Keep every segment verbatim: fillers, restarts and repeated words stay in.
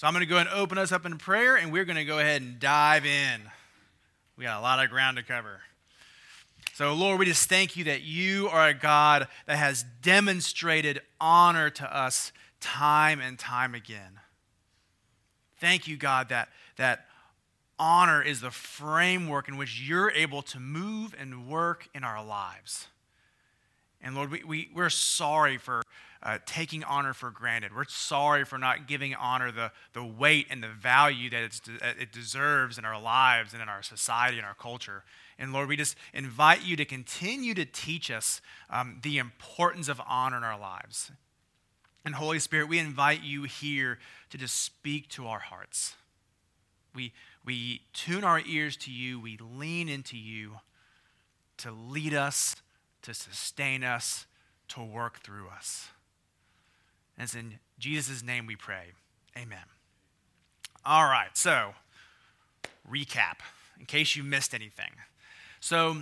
So I'm going to go ahead and open us up in prayer, and we're going to go ahead and dive in. We got a lot of ground to cover. So, Lord, we just thank you that you are a God that has demonstrated honor to us time and time again. Thank you, God, that, that honor is the framework in which you're able to move and work in our lives. And Lord, we, we, we're sorry for uh, taking honor for granted. We're sorry for not giving honor the, the weight and the value that it's, it deserves in our lives and in our society and our culture. And Lord, we just invite you to continue to teach us um, the importance of honor in our lives. And Holy Spirit, we invite you here to just speak to our hearts. We, we tune our ears to you. We lean into you to lead us, to sustain us, to work through us. And it's in Jesus' name we pray. Amen. All right, so recap, in case you missed anything. So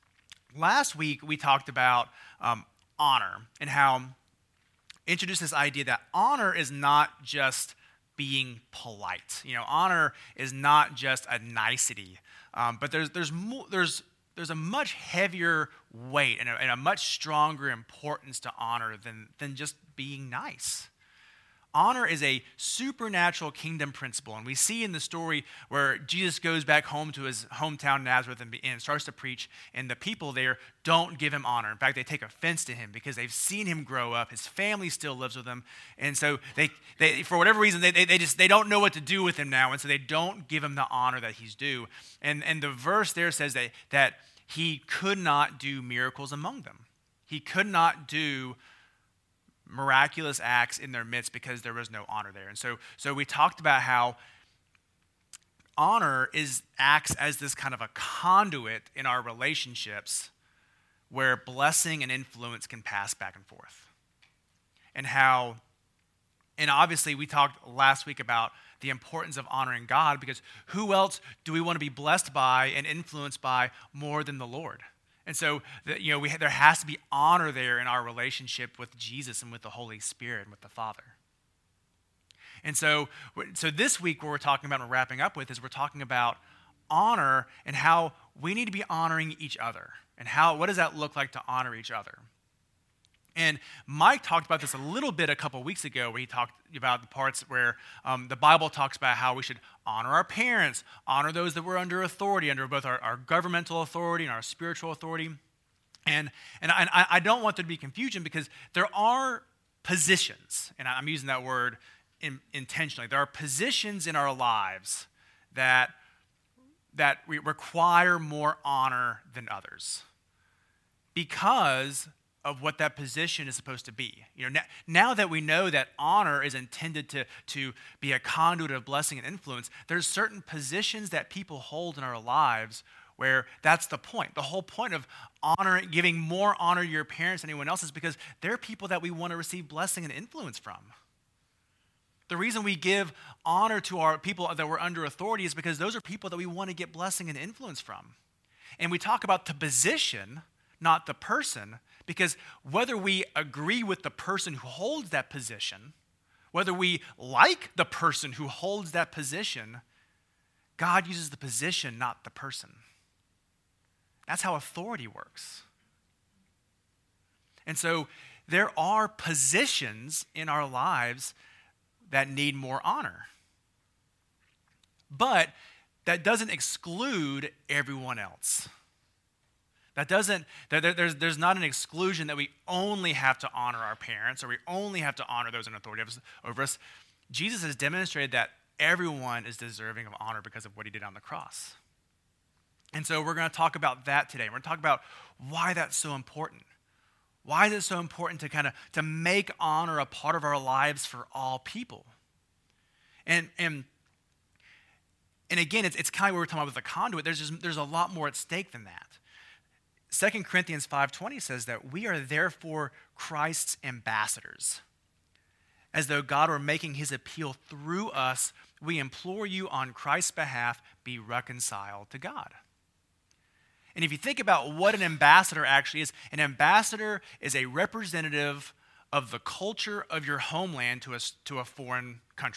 last week we talked about um, honor and how introduced this idea that honor is not just being polite. You know, honor is not just a nicety, um, but there's there's more, there's there's a much heavier weight and a, and a much stronger importance to honor than than just being nice. Honor is a supernatural kingdom principle, and we see in the story where Jesus goes back home to his hometown Nazareth and, and starts to preach, and the people there don't give him honor. In fact, they take offense to him because they've seen him grow up. His family still lives with him, and so they, they for whatever reason, they, they, they just they don't know what to do with him now, and so they don't give him the honor that he's due. And and the verse there says that that he could not do miracles among them. He could not do miraculous acts in their midst because there was no honor there. And so so we talked about how honor is acts as this kind of a conduit in our relationships where blessing and influence can pass back and forth. And how, and obviously we talked last week about the importance of honoring God, because who else do we want to be blessed by and influenced by more than the Lord? And so, you know, we, there has to be honor there in our relationship with Jesus and with the Holy Spirit and with the Father. And so, so this week what we're talking about and we're wrapping up with is we're talking about honor and how we need to be honoring each other. And how what does that look like to honor each other? And Mike talked about this a little bit a couple weeks ago where he talked about the parts where um, the Bible talks about how we should honor our parents, honor those that were under authority, under both our, our governmental authority and our spiritual authority. And, and I, I don't want there to be confusion because there are positions, and I'm using that word in, intentionally, there are positions in our lives that, that we require more honor than others because of what that position is supposed to be. You know, now, now that we know that honor is intended to, to be a conduit of blessing and influence, there's certain positions that people hold in our lives where that's the point. The whole point of honor, giving more honor to your parents than anyone else is because they're people that we want to receive blessing and influence from. The reason we give honor to our people that we're under authority is because those are people that we want to get blessing and influence from. And we talk about the position, not the person, because whether we agree with the person who holds that position, whether we like the person who holds that position, God uses the position, not the person. That's how authority works. And so there are positions in our lives that need more honor. But that doesn't exclude everyone else. That doesn't, there, there's, there's not an exclusion that we only have to honor our parents or we only have to honor those in authority over us. Jesus has demonstrated that everyone is deserving of honor because of what he did on the cross. And so we're going to talk about that today. We're going to talk about why that's so important. Why is it so important to kind of to make honor a part of our lives for all people? And and and again, it's it's kind of what we're talking about with the conduit. There's just, there's a lot more at stake than that. Second Corinthians five twenty says that we are therefore Christ's ambassadors. As though God were making his appeal through us, we implore you on Christ's behalf, be reconciled to God. And if you think about what an ambassador actually is, an ambassador is a representative of the culture of your homeland to a, to a foreign country.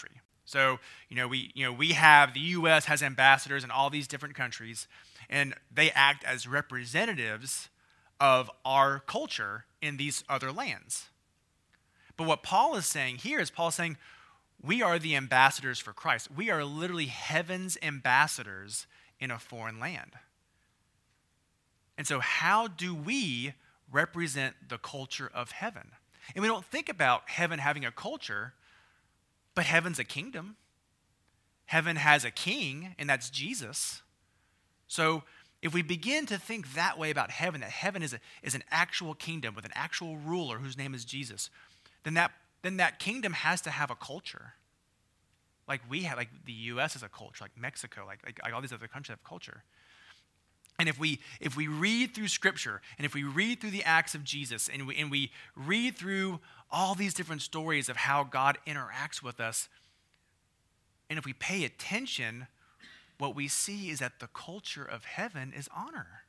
So, you know, we, you know, we have, the U S has ambassadors in all these different countries, and they act as representatives of our culture in these other lands. But what Paul is saying here is Paul is saying, we are the ambassadors for Christ. We are literally heaven's ambassadors in a foreign land. And so how do we represent the culture of heaven? And we don't think about heaven having a culture, but heaven's a kingdom. Heaven has a king, and that's Jesus. So if we begin to think that way about heaven, that heaven is, a, is an actual kingdom with an actual ruler whose name is Jesus, then that, then that kingdom has to have a culture. Like we have, like the U S has a culture, like Mexico, like, like, like all these other countries have culture. And if we if we read through Scripture, and if we read through the acts of Jesus, and we, and we read through all these different stories of how God interacts with us, and if we pay attention, what we see is that the culture of heaven is honor.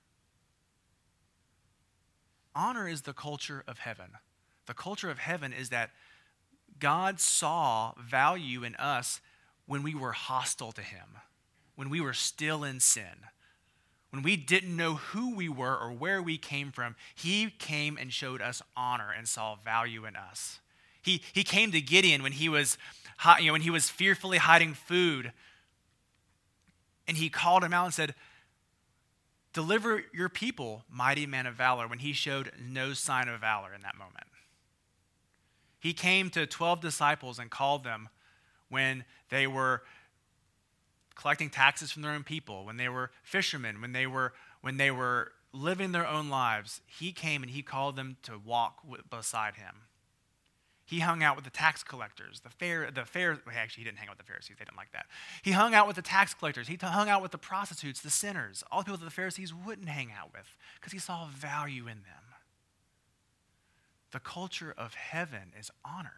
Honor is the culture of heaven. The culture of heaven is that God saw value in us when we were hostile to him, when we were still in sin. When we didn't know who we were or where we came from, he came and showed us honor and saw value in us. He, he came to Gideon when he was, you know, when he was fearfully hiding food, and he called him out and said, "Deliver your people, mighty man of valor," when he showed no sign of valor in that moment. He came to twelve disciples and called them when they were collecting taxes from their own people, when they were fishermen, when they were when they were living their own lives. He came and he called them to walk with, beside him. He hung out with the tax collectors, the fair, the fair. Well, actually, he didn't hang out with the Pharisees; they didn't like that. He hung out with the tax collectors. He t- hung out with the prostitutes, the sinners, all the people that the Pharisees wouldn't hang out with, because he saw value in them. The culture of heaven is honor,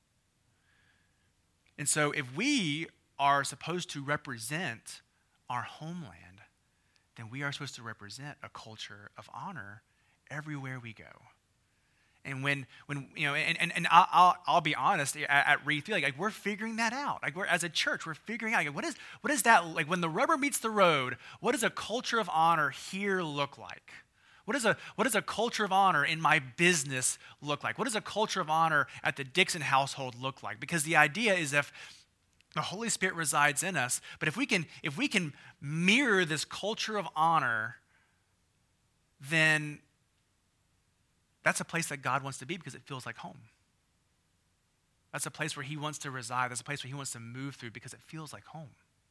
and so if we are supposed to represent our homeland, then we are supposed to represent a culture of honor everywhere we go. And when, when you know, and, and, and I'll, I'll, I'll be honest, at, at Reed Field, like, like we're figuring that out. Like we're, as a church, we're figuring out, like, what is, what is that, like when the rubber meets the road, what does a culture of honor here look like? What is a, what does a culture of honor in my business look like? What does a culture of honor at the Dixon household look like? Because the idea is if the Holy Spirit resides in us, but if we can, if we can mirror this culture of honor, then that's a place that God wants to be because it feels like home. That's a place where he wants to reside. That's a place where he wants to move through because it feels like home.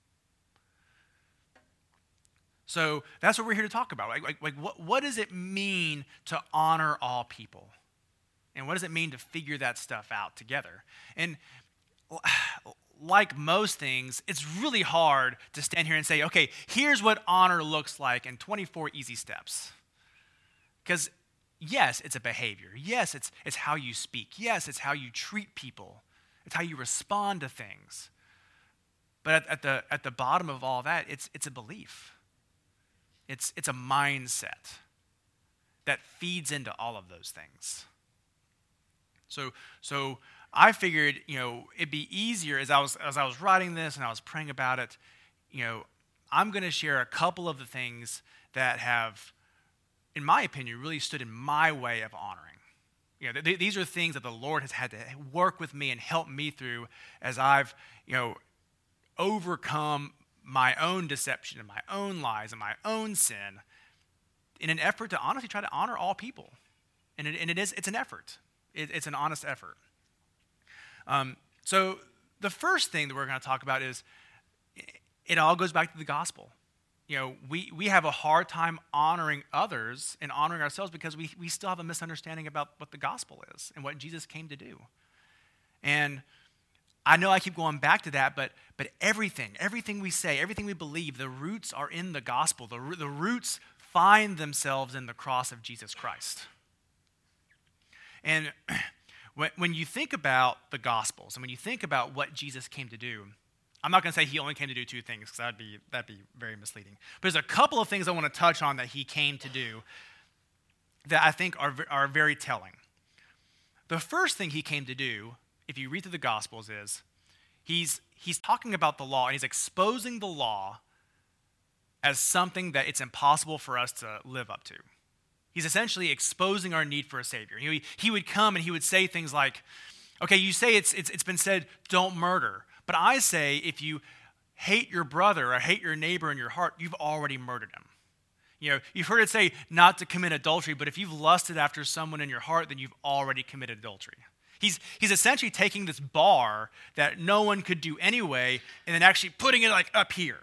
So that's what we're here to talk about. Like, like, like what, what does it mean to honor all people? And what does it mean to figure that stuff out together? And like most things, it's really hard to stand here and say, okay, here's what honor looks like in twenty-four easy steps. Because yes, it's a behavior. Yes, it's, it's how you speak. Yes, it's how you treat people. It's how you respond to things. But at, at, the, at the bottom of all that, it's, it's a belief. It's, it's a mindset that feeds into all of those things. So, so I figured, you know, it'd be easier as I was as I was writing this and I was praying about it, you know, I'm going to share a couple of the things that have, in my opinion, really stood in my way of honoring. You know, th- these are things that the Lord has had to work with me and help me through as I've, you know, overcome my own deception and my own lies and my own sin in an effort to honestly try to honor all people. And it, and it is, it's an effort. It, it's an honest effort. Um, so the first thing that we're going to talk about is it all goes back to the gospel. You know, we, we have a hard time honoring others and honoring ourselves because we, we still have a misunderstanding about what the gospel is and what Jesus came to do. And I know I keep going back to that, but but everything, everything we say, everything we believe, the roots are in the gospel. The, the roots find themselves in the cross of Jesus Christ. And when, when you think about the Gospels and when you think about what Jesus came to do, I'm not going to say he only came to do two things because that'd be, that'd be very misleading. But there's a couple of things I want to touch on that he came to do that I think are, are very telling. The first thing he came to do, if you read through the Gospels, is He's, he's talking about the law, and he's exposing the law as something that it's impossible for us to live up to. He's essentially exposing our need for a Savior. He, he would come and he would say things like, okay, you say it's, it's, it's been said, don't murder. But I say if you hate your brother or hate your neighbor in your heart, you've already murdered him. You know, you've heard it say not to commit adultery, but if you've lusted after someone in your heart, then you've already committed adultery. He's, he's essentially taking this bar that no one could do anyway and then actually putting it like up here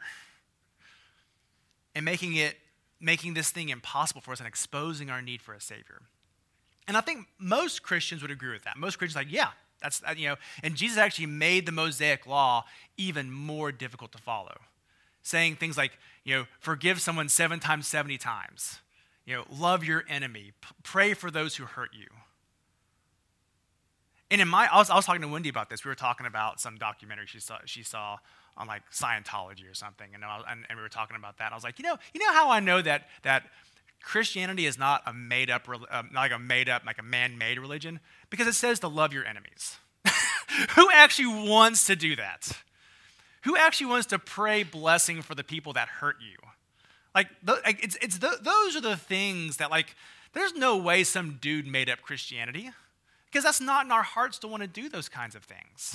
and making it, making this thing impossible for us and exposing our need for a Savior. And I think most Christians would agree with that. Most Christians are like, yeah, that's, you know, and Jesus actually made the Mosaic law even more difficult to follow, saying things like, you know, forgive someone seven times, seventy times, you know, love your enemy, p- pray for those who hurt you. And in my, I was, I was talking to Wendy about this. We were talking about some documentary she saw, she saw on like Scientology or something, and, I was, and, and we were talking about that. And I was like, you know, you know how I know that that Christianity is not a made up, uh, not like a made up, like a man-made religion, because it says to love your enemies. Who actually wants to do that? Who actually wants to pray blessing for the people that hurt you? Like, like it's it's the, those are the things that, like, there's no way some dude made up Christianity, because that's not in our hearts to want to do those kinds of things.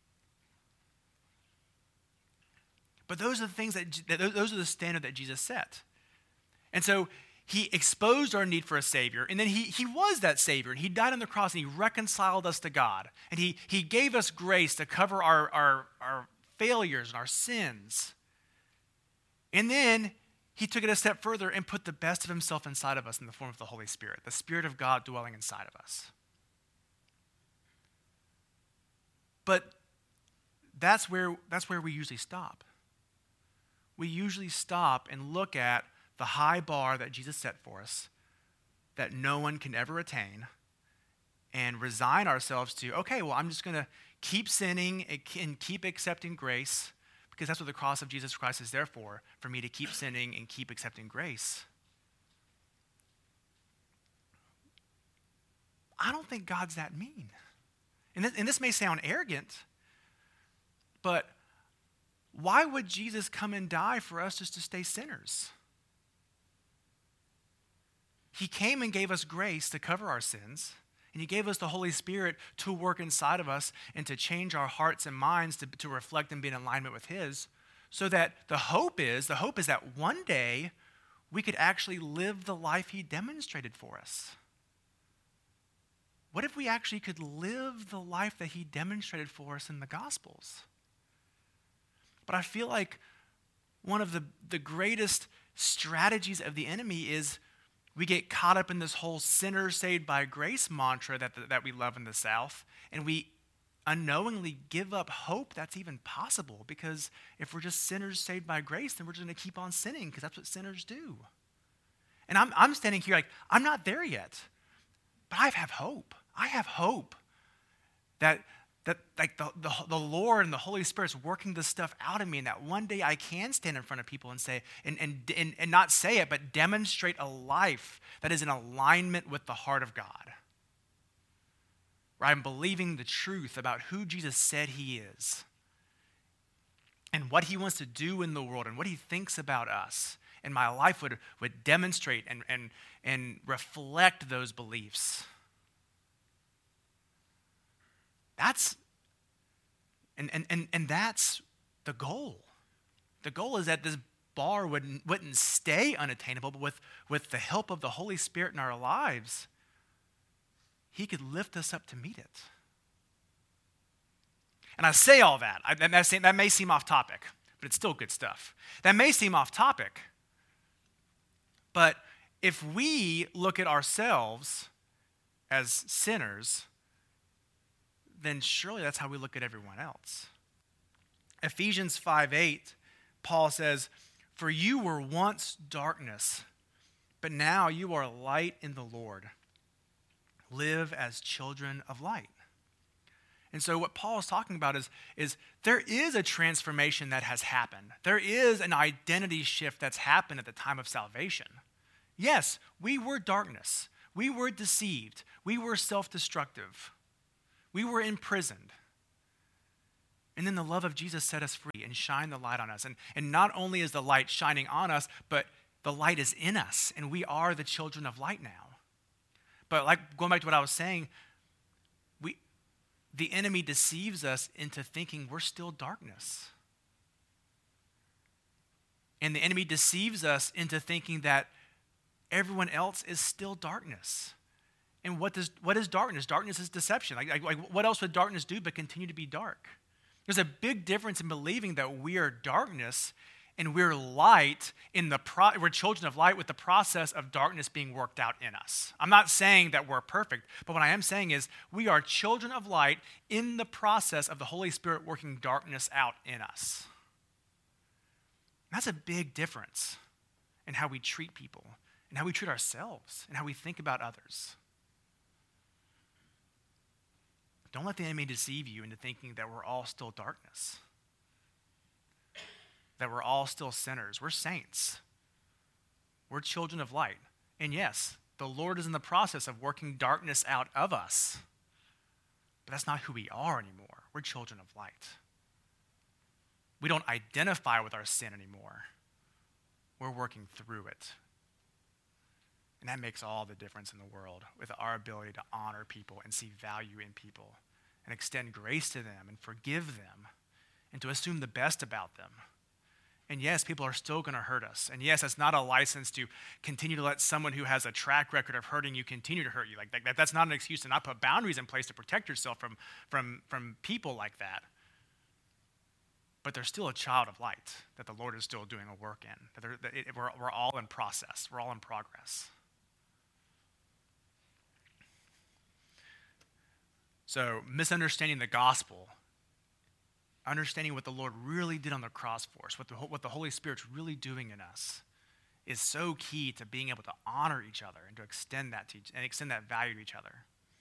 But those are the things that, that those are the standard that Jesus set. And so he exposed our need for a Savior, and then he, he was that Savior, and he died on the cross, and he reconciled us to God, and he, he gave us grace to cover our, our, our failures and our sins. And then he took it a step further and put the best of himself inside of us in the form of the Holy Spirit, the Spirit of God dwelling inside of us. But that's where, that's where we usually stop. We usually stop and look at the high bar that Jesus set for us, that no one can ever attain, and resign ourselves to, okay, well, I'm just going to keep sinning and keep accepting grace, because that's what the cross of Jesus Christ is there for, for me to keep sinning and keep accepting grace. I don't think God's that mean. And this, and this may sound arrogant, but why would Jesus come and die for us just to stay sinners? He came and gave us grace to cover our sins, and he gave us the Holy Spirit to work inside of us and to change our hearts and minds to, to reflect and be in alignment with his, so that the hope is, the hope is that one day we could actually live the life he demonstrated for us. What if we actually could live the life that he demonstrated for us in the Gospels? But I feel like one of the, the greatest strategies of the enemy is we get caught up in this whole sinner saved by grace mantra that, that we love in the South, and we unknowingly give up hope that's even possible, because if we're just sinners saved by grace, then we're just going to keep on sinning, because that's what sinners do. And I'm, I'm standing here like, I'm not there yet, but I have hope. I have hope that that like the, the, the Lord and the Holy Spirit's working this stuff out of me, and that one day I can stand in front of people and say, and, and, and, and not say it, but demonstrate a life that is in alignment with the heart of God. Where I'm believing the truth about who Jesus said he is, and what he wants to do in the world, and what he thinks about us. And my life would, would demonstrate and, and, and reflect those beliefs. That's, and, and, and, and that's the goal. The goal is that this bar wouldn't, wouldn't stay unattainable, but with, with the help of the Holy Spirit in our lives, he could lift us up to meet it. And I say all that, I, that, may, that may seem off topic, but it's still good stuff. That may seem off topic, but if we look at ourselves as sinners, then surely that's how we look at everyone else. Ephesians five eight, Paul says, "For you were once darkness, but now you are light in the Lord. Live as children of light." And so what Paul is talking about is, is there is a transformation that has happened. There is an identity shift that's happened at the time of salvation. Yes, we were darkness. We were deceived. We were self-destructive. We were imprisoned. And then the love of Jesus set us free and shine the light on us. And, and not only is the light shining on us, but the light is in us, and we are the children of light now. But like going back to what I was saying, we, the enemy deceives us into thinking we're still darkness. And the enemy deceives us into thinking that everyone else is still darkness. And what does what is darkness? Darkness is deception. Like, like, like what else would darkness do but continue to be dark? There's a big difference in believing that we are darkness and we're light in the pro- we're children of light with the process of darkness being worked out in us. I'm not saying that we're perfect, but what I am saying is we are children of light in the process of the Holy Spirit working darkness out in us. That's a big difference in how we treat people and how we treat ourselves and how we think about others. Don't let the enemy deceive you into thinking that we're all still darkness, that we're all still sinners. We're saints. We're children of light. And yes, the Lord is in the process of working darkness out of us, but that's not who we are anymore. We're children of light. We don't identify with our sin anymore. We're working through it. And that makes all the difference in the world with our ability to honor people and see value in people and extend grace to them and forgive them and to assume the best about them. And yes, people are still going to hurt us. And yes, that's not a license to continue to let someone who has a track record of hurting you continue to hurt you. Like that, that's not an excuse to not put boundaries in place to protect yourself from, from, from people like that. But they're still a child of light that the Lord is still doing a work in. That, that it, we're, we're all in process. We're all in progress. So misunderstanding the gospel, understanding what the Lord really did on the cross for us, what the, what the Holy Spirit's really doing in us, is so key to being able to honor each other and to extend that to each, and extend that value to each other.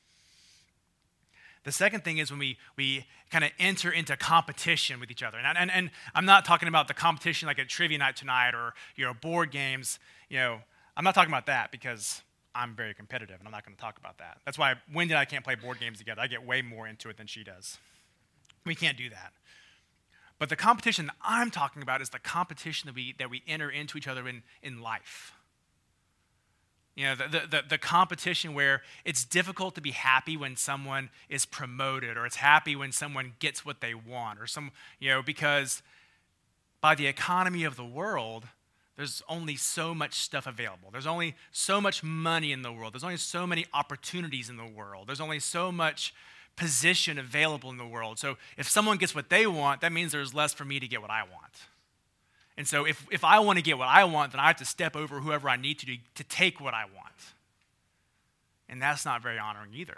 The second thing is when we we kind of enter into competition with each other. And, and, and I'm not talking about the competition like at trivia night tonight or, you know, board games. You know, I'm not talking about that because I'm very competitive and I'm not going to talk about that. That's why Wendy and I can't play board games together. I get way more into it than she does. We can't do that. But the competition that I'm talking about is the competition that we that we enter into each other in, in life. You know, the, the, the competition where it's difficult to be happy when someone is promoted, or it's happy when someone gets what they want, or some, you know, because by the economy of the world, there's only so much stuff available. There's only so much money in the world. There's only so many opportunities in the world. There's only so much position available in the world. So if someone gets what they want, that means there's less for me to get what I want. And so if, if I want to get what I want, then I have to step over whoever I need to do to take what I want. And that's not very honoring either.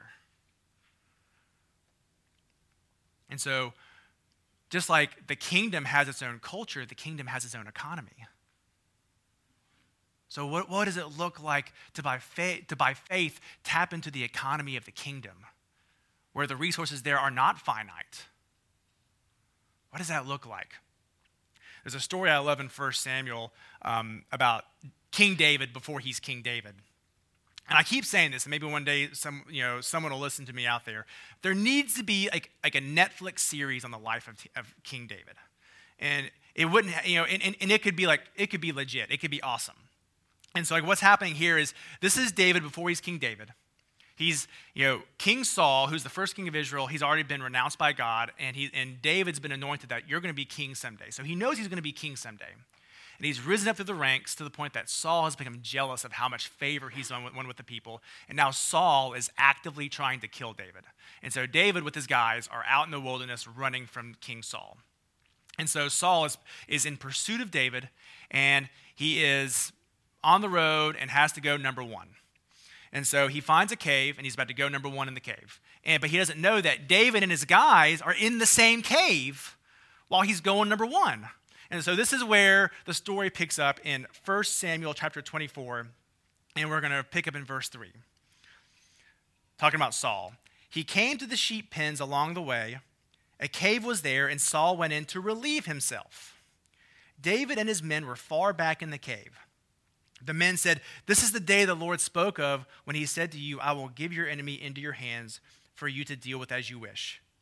And so just like the kingdom has its own culture, the kingdom has its own economy. So what, what does it look like to by, faith, to by faith tap into the economy of the kingdom, where the resources there are not finite? What does that look like? There's a story I love in First Samuel um, about King David before he's King David. And I keep saying this, and maybe one day some, you know, someone will listen to me out there. There needs to be like, like a Netflix series on the life of, of King David. And it wouldn't, you know, and, and, and it could be like, it could be legit. It could be awesome. And so like what's happening here is, this is David before he's King David. He's, you know, King Saul, who's the first king of Israel. He's already been renounced by God, and he and David's been anointed that you're going to be king someday. So he knows he's going to be king someday. And he's risen up through the ranks to the point that Saul has become jealous of how much favor he's won with, won with the people. And now Saul is actively trying to kill David. And so David with his guys are out in the wilderness running from King Saul. And so Saul is, is in pursuit of David, and he is on the road and has to go number one. And so he finds a cave, and he's about to go number one in the cave. And, but he doesn't know that David and his guys are in the same cave while he's going number one. And so this is where the story picks up in First Samuel chapter twenty-four, and we're going to pick up in verse three. Talking about Saul. He came to the sheep pens along the way. A cave was there, and Saul went in to relieve himself. David and his men were far back in the cave. The men said, "This is the day the Lord spoke of when he said to you, I will give your enemy into your hands for you to deal with as you wish."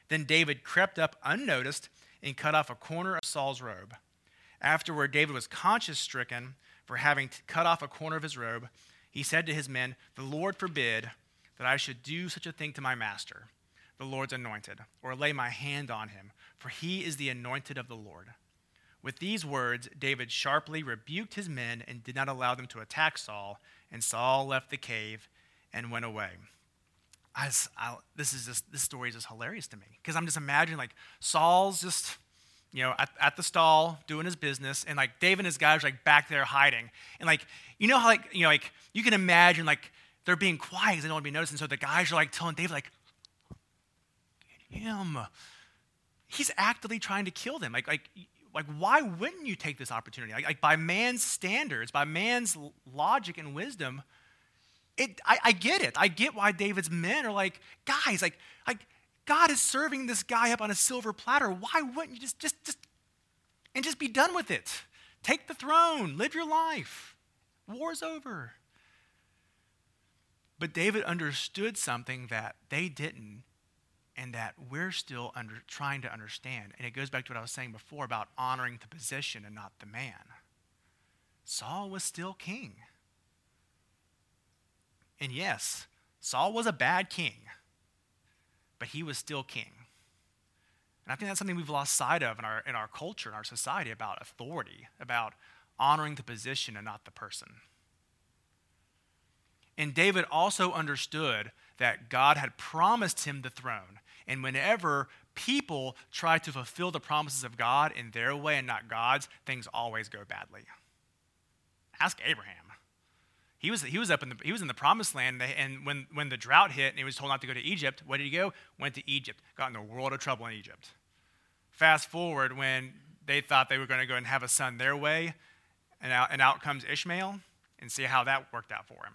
Then David crept up unnoticed and cut off a corner of Saul's robe. Afterward, David was conscience-stricken for having cut off a corner of his robe. He said to his men, "The Lord forbid that I should do such a thing to my master, the Lord's anointed, or lay my hand on him, for he is the anointed of the Lord." With these words, David sharply rebuked his men and did not allow them to attack Saul, and Saul left the cave and went away. I, I, this is just, this story is just hilarious to me, because I'm just imagining like Saul's just, you know, at, at the stall doing his business, and like David and his guys are like back there hiding, and like you know how like you know like you can imagine like they're being quiet because they don't want to be noticed, and so the guys are like telling David like, "Get him." He's actively trying to kill them. Like like like why wouldn't you take this opportunity? Like, like by man's standards, by man's logic and wisdom. It, I, I get it. I get why David's men are like, guys, like, like God is serving this guy up on a silver platter. Why wouldn't you just, just, just, and just be done with it? Take the throne, live your life. War's over. But David understood something that they didn't, and that we're still under, trying to understand. And it goes back to what I was saying before about honoring the position and not the man. Saul was still king. And yes, Saul was a bad king, but he was still king. And I think that's something we've lost sight of in our, in our culture, in our society, about authority, about honoring the position and not the person. And David also understood that God had promised him the throne. And whenever people try to fulfill the promises of God in their way and not God's, things always go badly. Ask Abraham. He was, he was up in the he was in the promised land, and when, when the drought hit and he was told not to go to Egypt, where did he go? Went to Egypt. Got in a world of trouble in Egypt. Fast forward when they thought they were going to go and have a son their way, and out, and out comes Ishmael, and see how that worked out for him.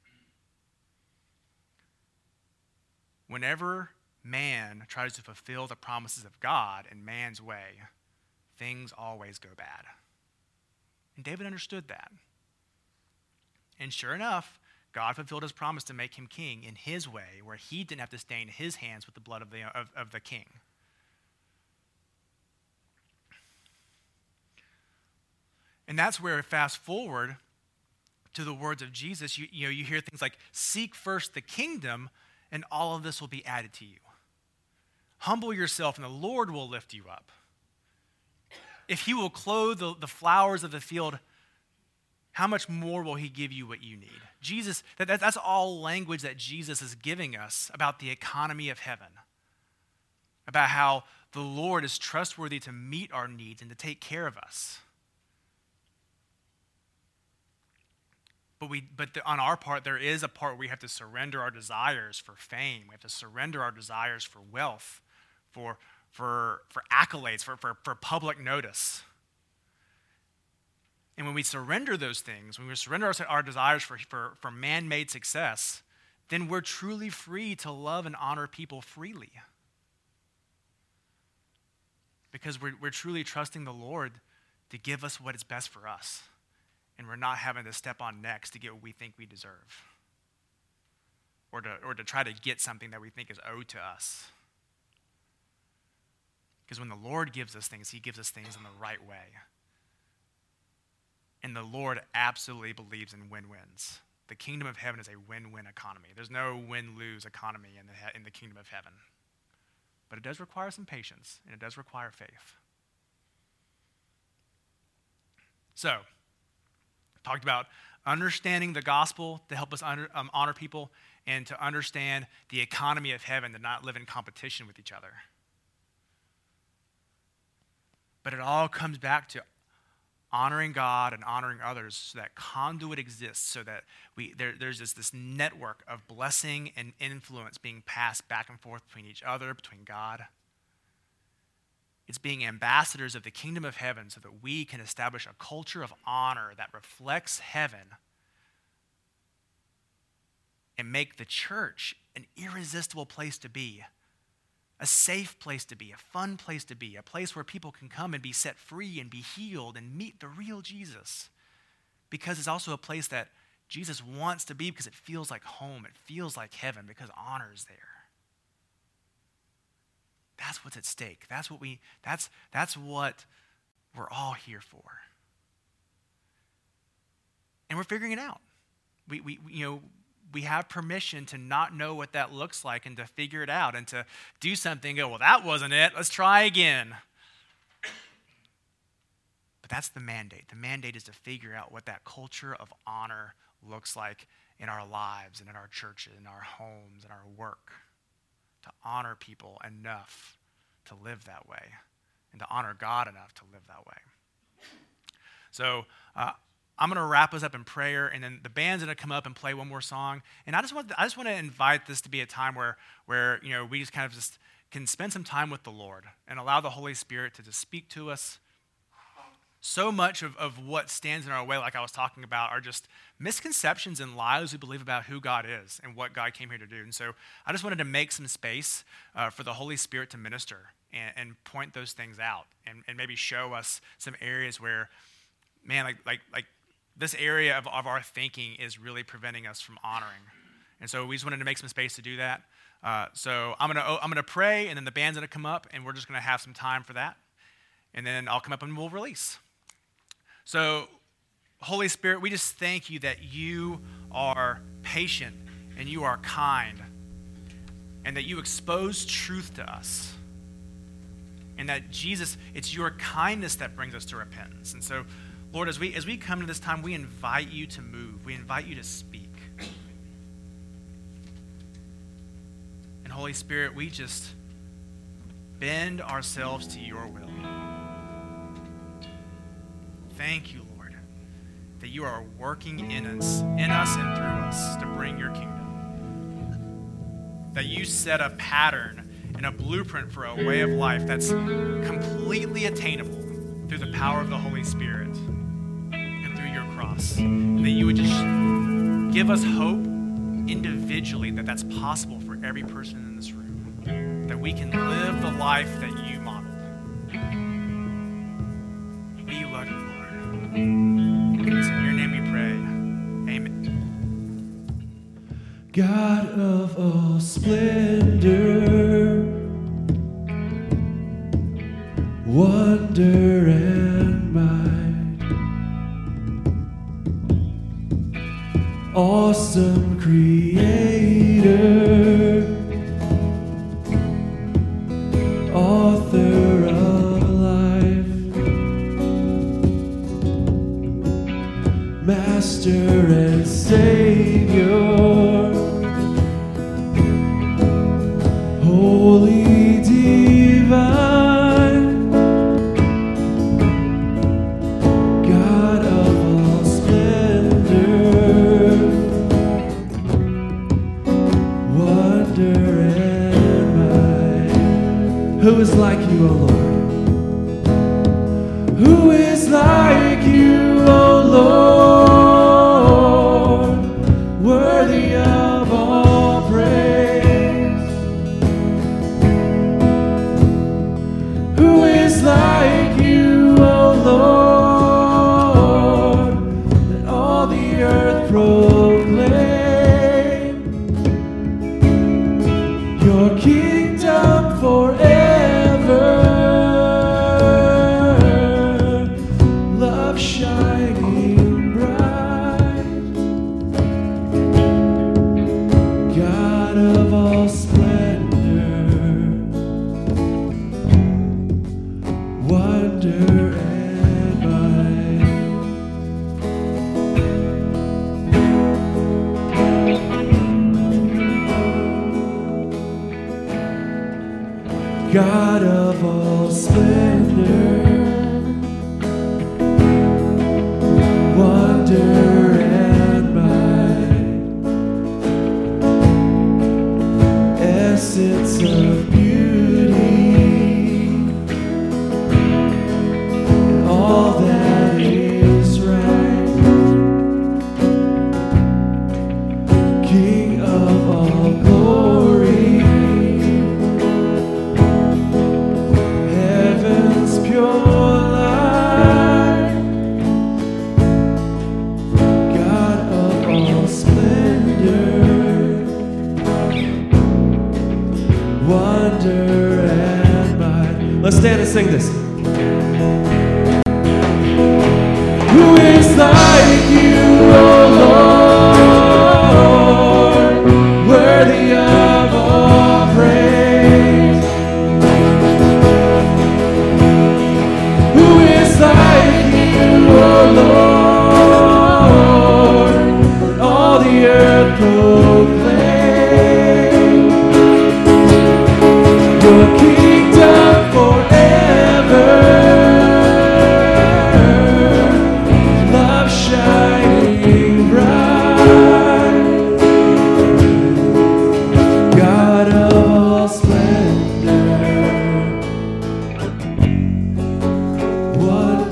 Whenever man tries to fulfill the promises of God in man's way, things always go bad. And David understood that. And sure enough, God fulfilled his promise to make him king in his way, where he didn't have to stain his hands with the blood of the, of, of the king. And that's where, fast forward to the words of Jesus, you, you know, you hear things like, "Seek first the kingdom, and all of this will be added to you. Humble yourself, and the Lord will lift you up. If he will clothe the, the flowers of the field, how much more will he give you what you need?" Jesus, that, that, that's all language that Jesus is giving us about the economy of heaven, about how the Lord is trustworthy to meet our needs and to take care of us. But we, but the, on our part, there is a part where we have to surrender our desires for fame. We have to surrender our desires for wealth, for, for, for accolades, for, for, for public notice. And when we surrender those things, when we surrender our, our desires for, for, for man-made success, then we're truly free to love and honor people freely. Because we're, we're truly trusting the Lord to give us what is best for us. And we're not having to step on necks to get what we think we deserve. Or to, or to try to get something that we think is owed to us. Because when the Lord gives us things, he gives us things in the right way. And the Lord absolutely believes in win-wins. The kingdom of heaven is a win-win economy. There's no win-lose economy in the, in the kingdom of heaven. But it does require some patience, and it does require faith. So, talked about understanding the gospel to help us under, um, honor people, and to understand the economy of heaven, to not live in competition with each other. But it all comes back to honoring God and honoring others, so that conduit exists, so that we there, there's this, this network of blessing and influence being passed back and forth between each other, between God. It's being ambassadors of the kingdom of heaven so that we can establish a culture of honor that reflects heaven and make the church an irresistible place to be, a safe place to be, a fun place to be, a place where people can come and be set free and be healed and meet the real Jesus. Because it's also a place that Jesus wants to be, because it feels like home, it feels like heaven, because honor is there. That's what's at stake. That's what we, that's, that's what we're all here for. And we're figuring it out. We, we, you know, we have permission to not know what that looks like and to figure it out and to do something and go, well, that wasn't it. Let's try again. But that's the mandate. The mandate is to figure out what that culture of honor looks like in our lives and in our churches, in our homes, in our work. To honor people enough to live that way and to honor God enough to live that way. So uh, I'm going to wrap us up in prayer, and then the band's going to come up and play one more song. And I just want I just want to invite this to be a time where where you know we just kind of just can spend some time with the Lord and allow the Holy Spirit to just speak to us. So much of, of what stands in our way, like I was talking about, are just misconceptions and lies we believe about who God is and what God came here to do. And so I just wanted to make some space uh, for the Holy Spirit to minister and, and point those things out and, and maybe show us some areas where, man, like like like this area of, of our thinking is really preventing us from honoring. And so we just wanted to make some space to do that. Uh, so I'm gonna I'm gonna pray, and then the band's gonna come up, and we're just gonna have some time for that. And then I'll come up and we'll release. So, Holy Spirit, we just thank you that you are patient and you are kind and that you expose truth to us. And that, Jesus, it's your kindness that brings us to repentance. And so, Lord, as we as we come to this time, we invite you to move. We invite you to speak. And Holy Spirit, we just bend ourselves to your will. Thank you, Lord, that you are working in us, in us and through us to bring your kingdom. That you set a pattern and a blueprint for a way of life that's completely attainable through the power of the Holy Spirit and through your cross. And that you would just give us hope individually that that's possible for every person in this room. That we can live the life that you modeled. We love you, Lord. It's in your name we pray. Amen. God of all splendor, wonder and might, awesome creator, author of life, Master and Savior, Holy Divine, God of all splendor, wonder and might. Who is like you, O Lord? Who is like you, O Lord? Worthy of all praise. Who is like you, O Lord? Let all the earth proclaim your kingdom forever. Love shining bright. God of all splendor, wonder and might. God of all splendor, wonder and might, essence of beauty, and all that is right, King of all glory, heaven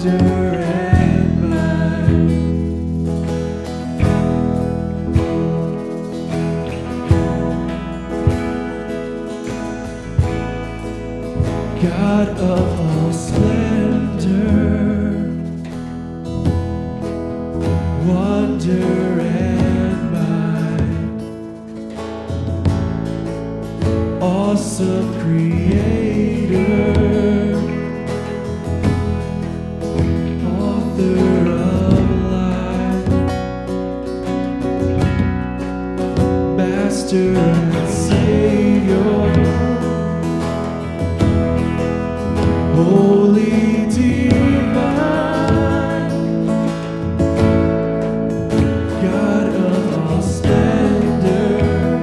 wonder and might. God of all splendor, wonder and might, awesome creator, author of life, master and savior, holy divine, God of all splendor,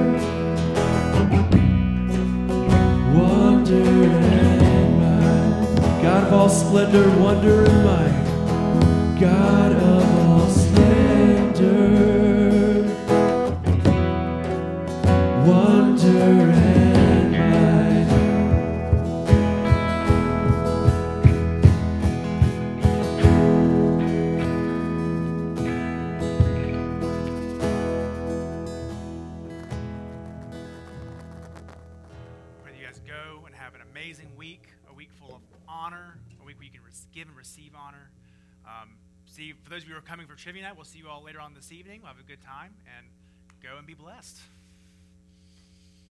wonder and might. God of all splendor, wonder and might. God of all splendor, wonder and might. Pray that you guys go and have an amazing week, a week full of honor, a week where you can res- give and receive honor. Um, see, for those of you who are coming for trivia night, we'll see you all later on this evening. We'll have a good time, and go and be blessed.